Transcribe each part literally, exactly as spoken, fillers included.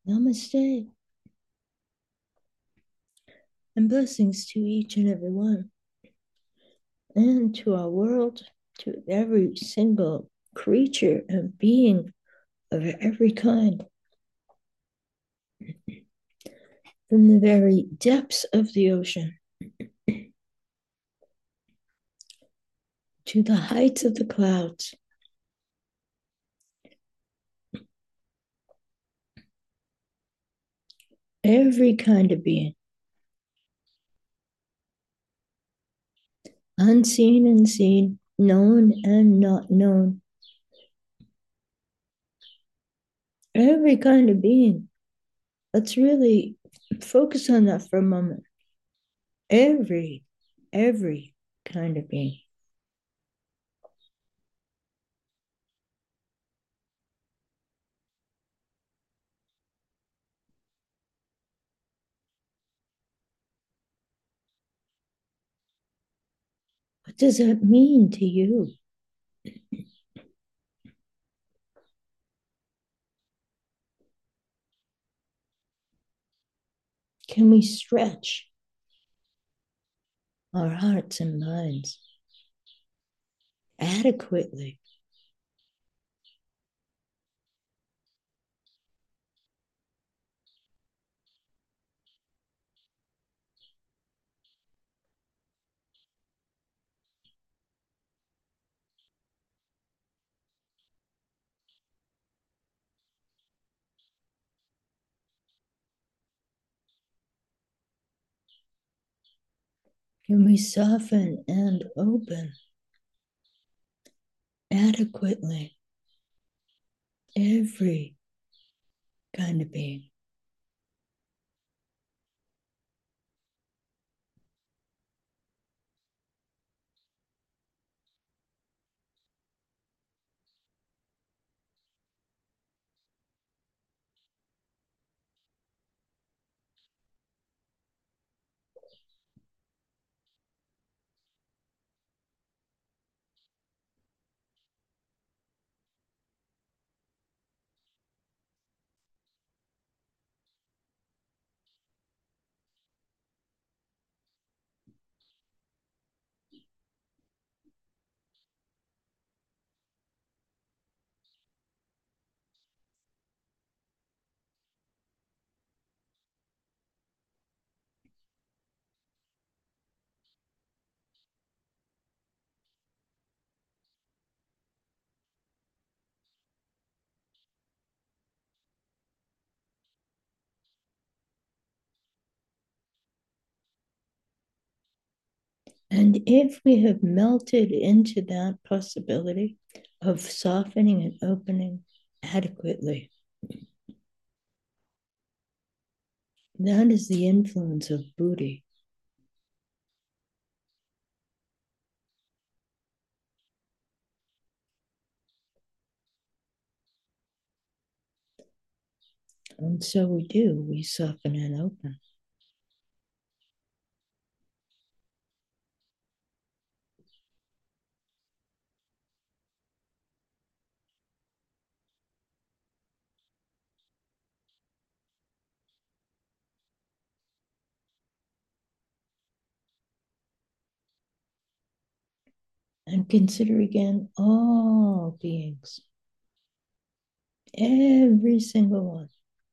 Namaste. And blessings to each and every one, and to our world, to every single creature and being of every kind, from the very depths of the ocean to the heights of the clouds. Every kind of being, unseen and seen, known and not known. Every kind of being. Let's really focus on that for a moment. Every, every kind of being. What does that mean to you? Can we stretch our hearts and minds adequately? Can we soften and open adequately every kind of being? And if we have melted into that possibility of softening and opening adequately, that is the influence of Buddhi. And so we do, we soften and open. And consider again all beings, every single one.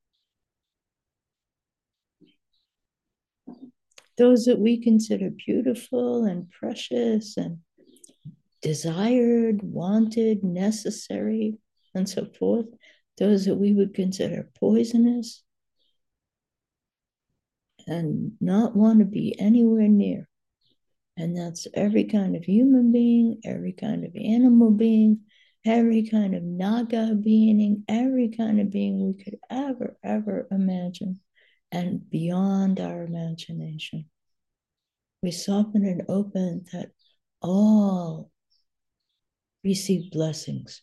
Those that we consider beautiful and precious and desired, wanted, necessary, and so forth. Those that we would consider poisonous and not want to be anywhere near. And that's every kind of human being, every kind of animal being, every kind of Naga being, every kind of being we could ever, ever imagine, and beyond our imagination. We soften and open that all receive blessings.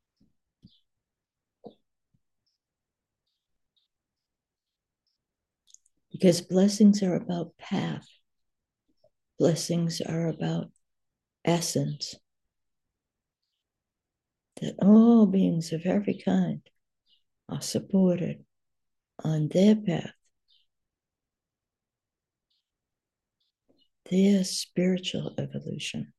Because blessings are about path, blessings are about essence, that all beings of every kind are supported, on their path, their spiritual evolution.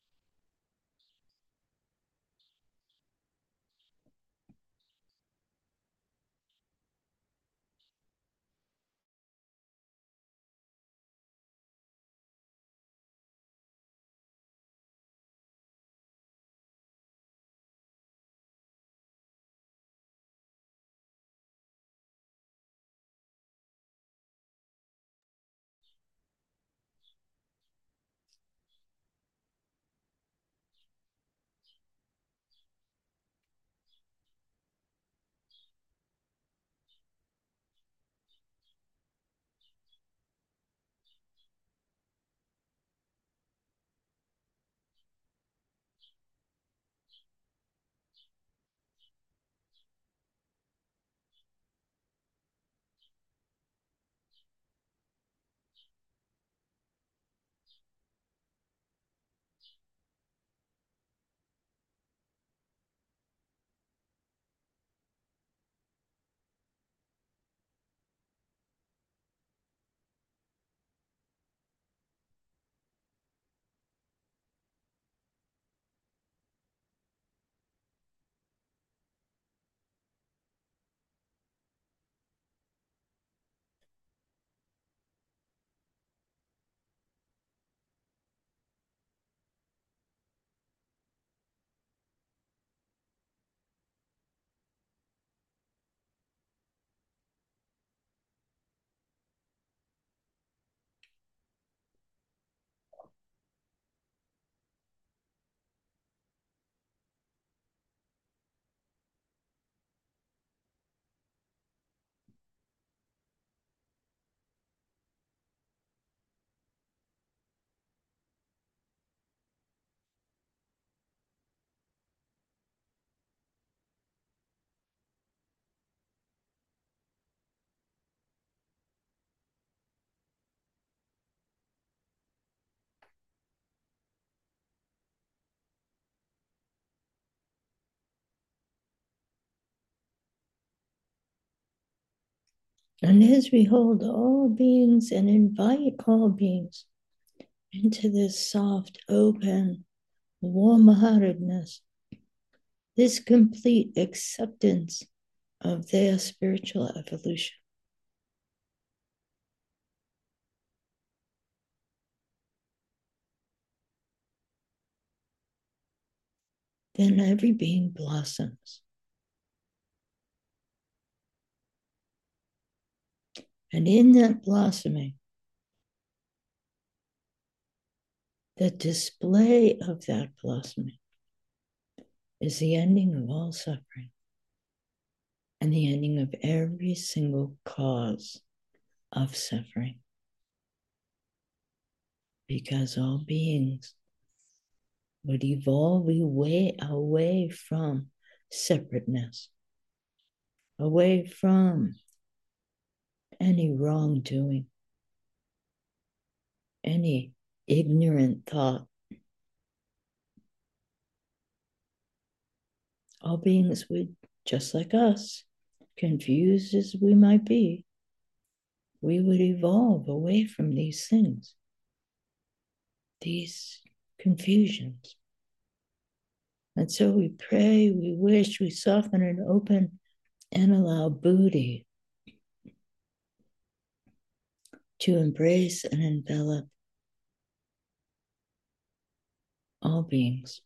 And as we hold all beings and invite all beings into this soft, open, warm heartedness, this complete acceptance of their spiritual evolution, then every being blossoms. And in that blossoming, the display of that blossoming is the ending of all suffering and the ending of every single cause of suffering. Because all beings would evolve away, away from separateness, away from any wrongdoing, any ignorant thought. All beings would, just like us, confused as we might be, we would evolve away from these things, these confusions. And so we pray, we wish, we soften and open and allow Buddhi to embrace and envelop all beings.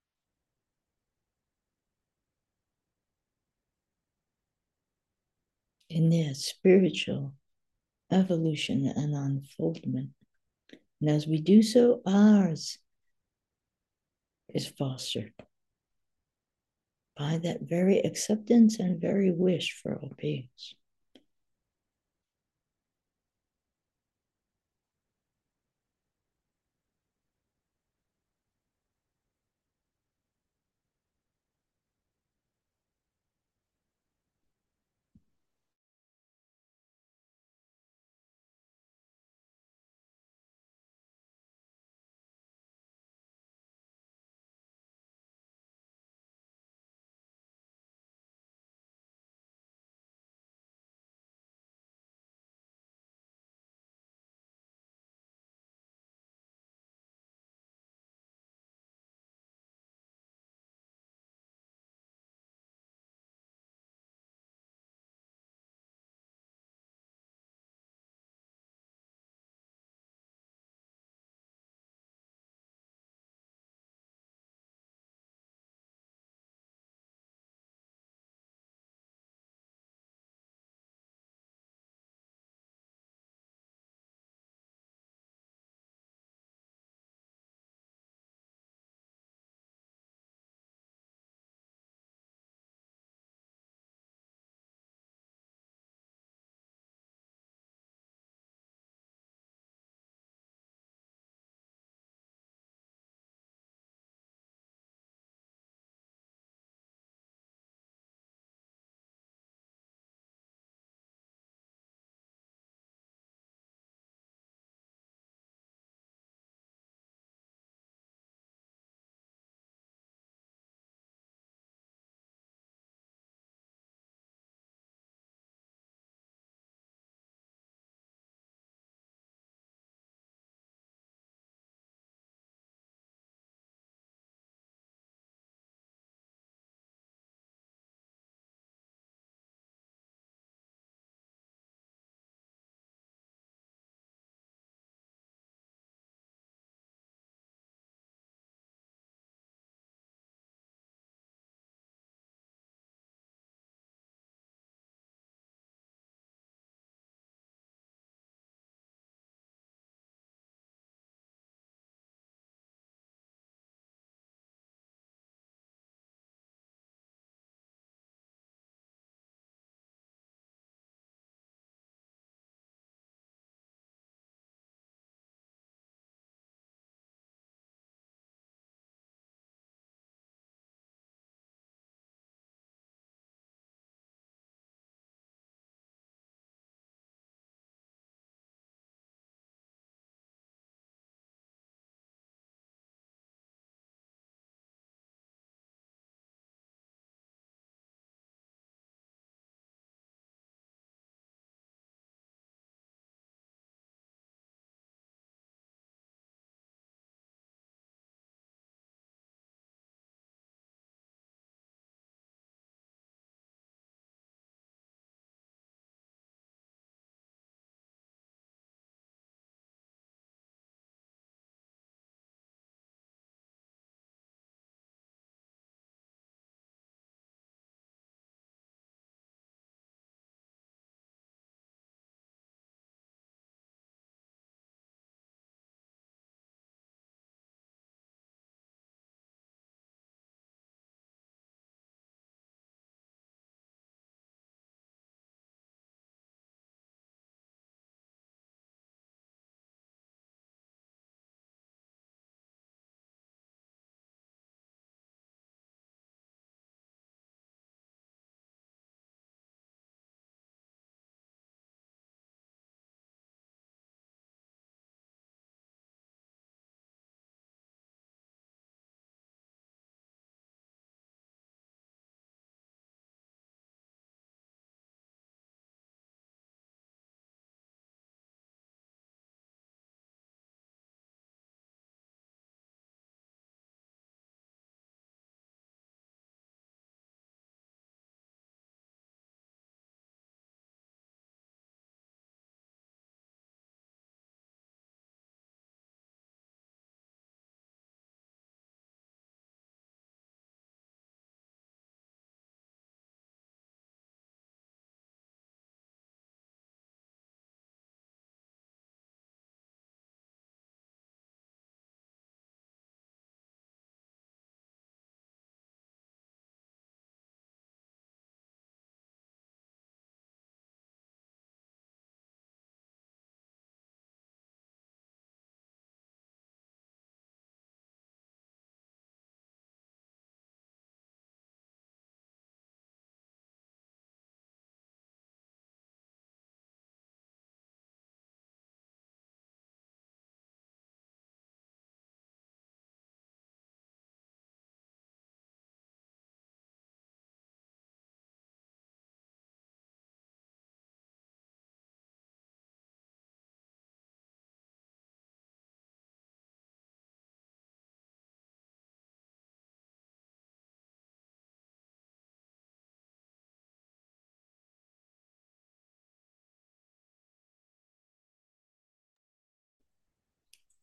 In their spiritual evolution and unfoldment. And as we do so, ours is fostered by that very acceptance and very wish for all beings.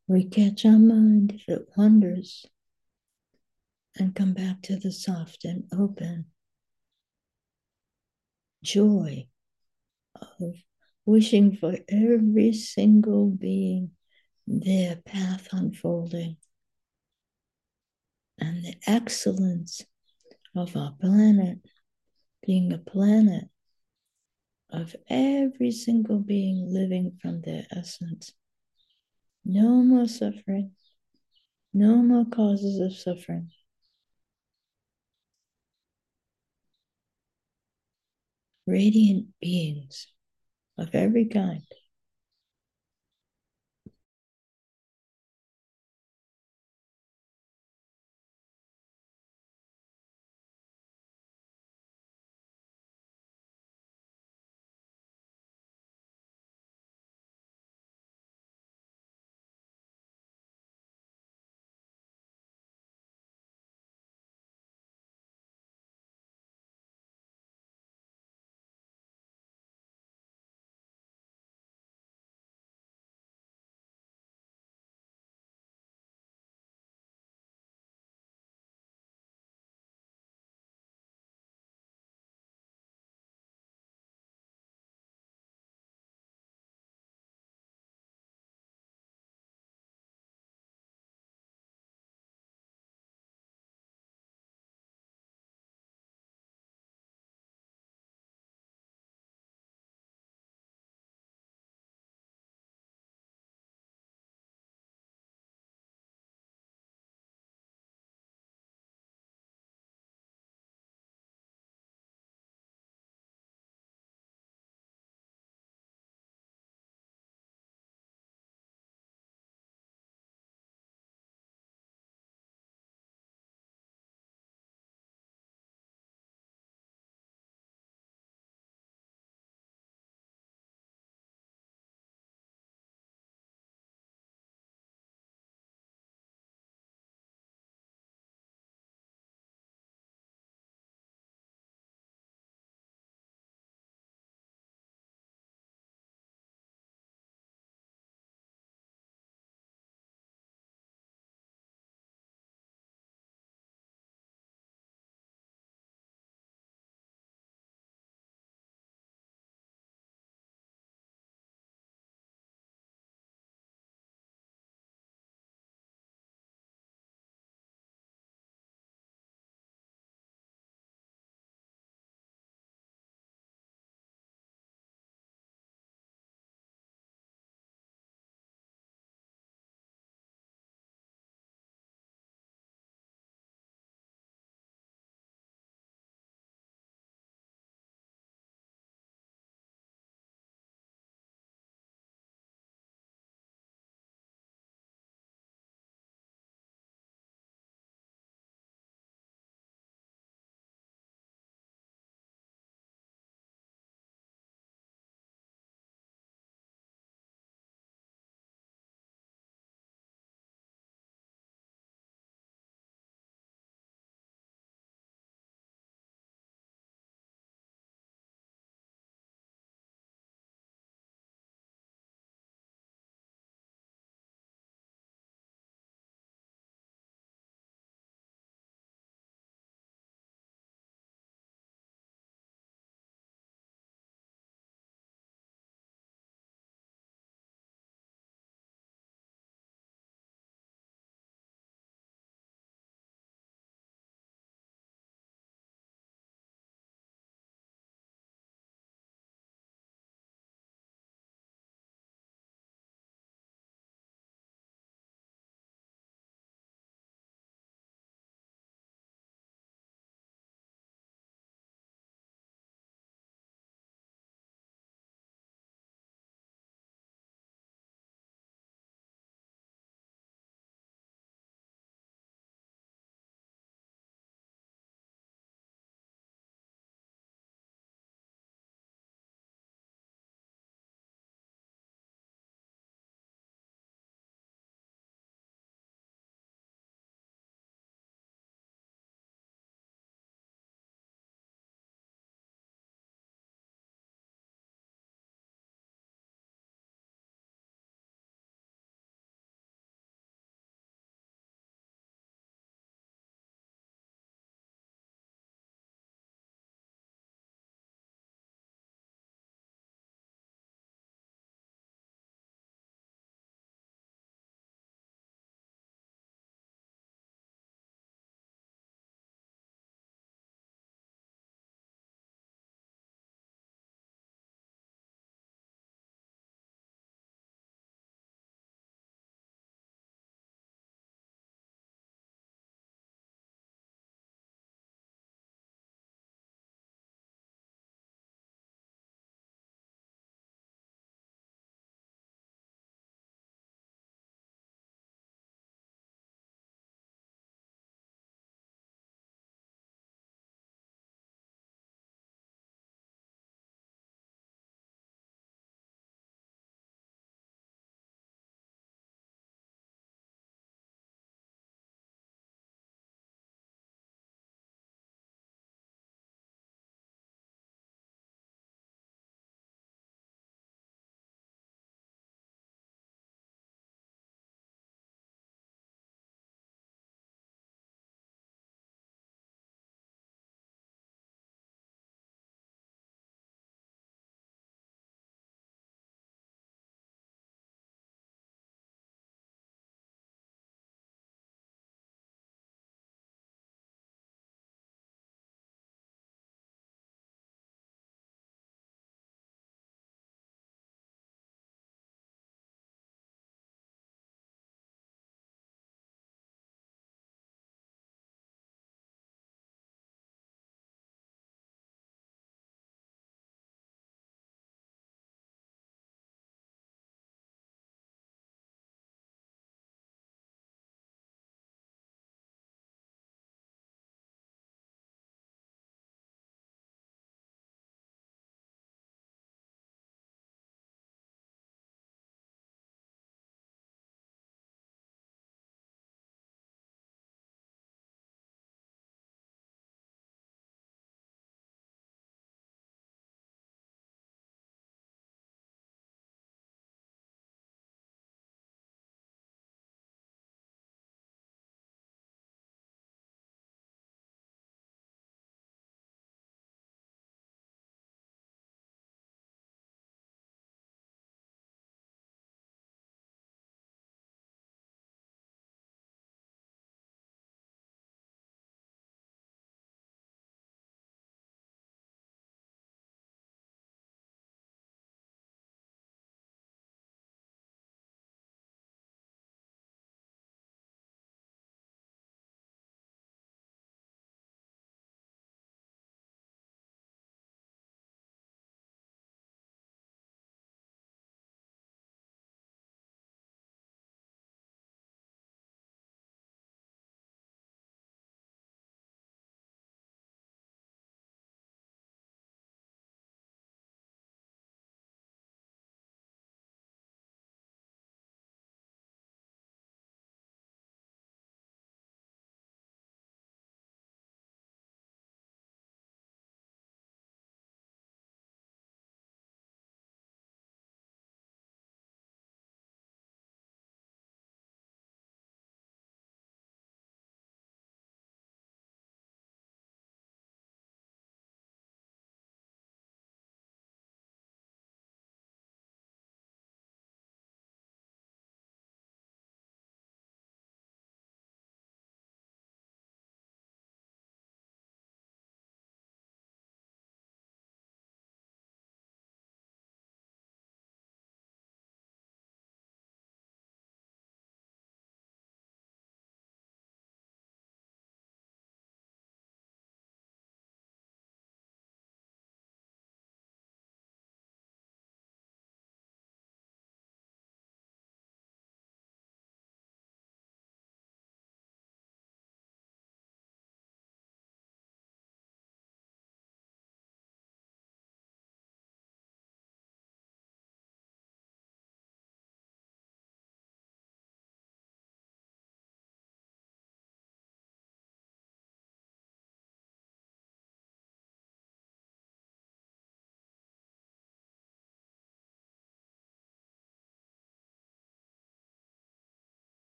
We catch our mind if it wanders and come back to the soft and open joy of wishing for every single being their path unfolding and the excellence of our planet being a planet of every single being living from their essence. No more suffering, no more causes of suffering. Radiant beings of every kind.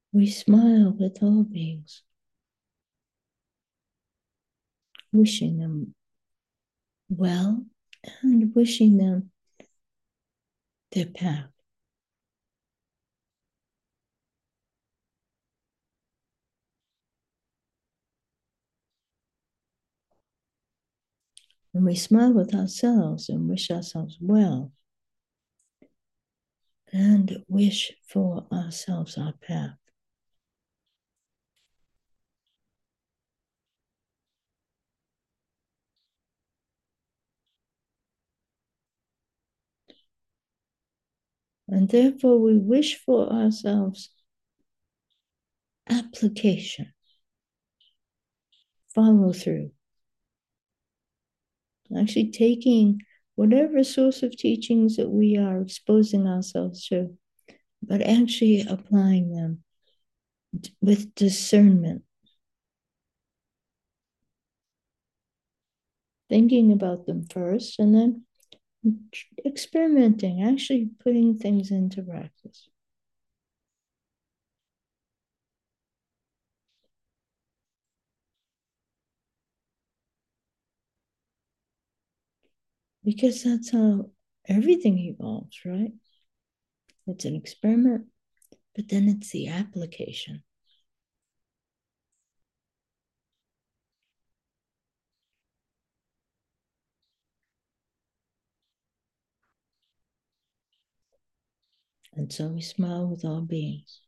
We smile with all beings, wishing them well and wishing them their path. When we smile with ourselves and wish ourselves well and wish for ourselves our path. And therefore, we wish for ourselves application, follow through, actually taking whatever source of teachings that we are exposing ourselves to, but actually applying them with discernment, thinking about them first, and then experimenting, actually putting things into practice. Because that's how everything evolves, right? It's an experiment, but then it's the application. And so we smile with all beings.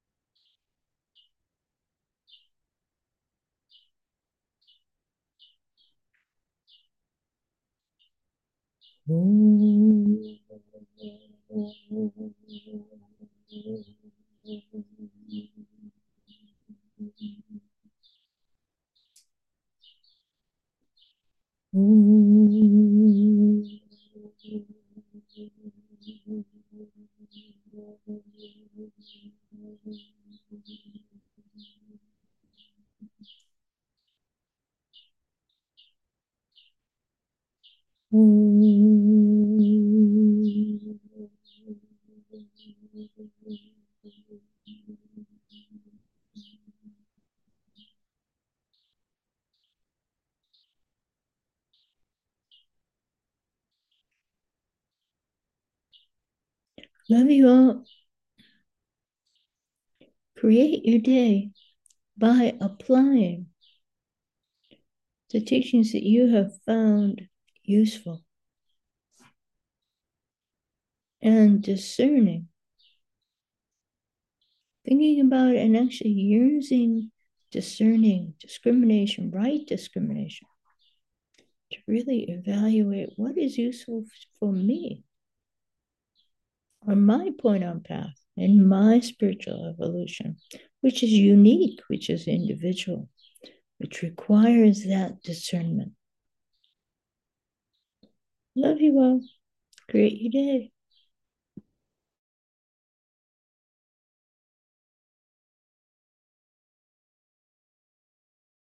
Love you all. Create your day by applying the teachings that you have found useful and discerning, thinking about and actually using discerning, discrimination, right discrimination, to really evaluate what is useful for me on my point on path in my spiritual evolution, which is unique, which is individual, which requires that discernment. Love you all. Create your day.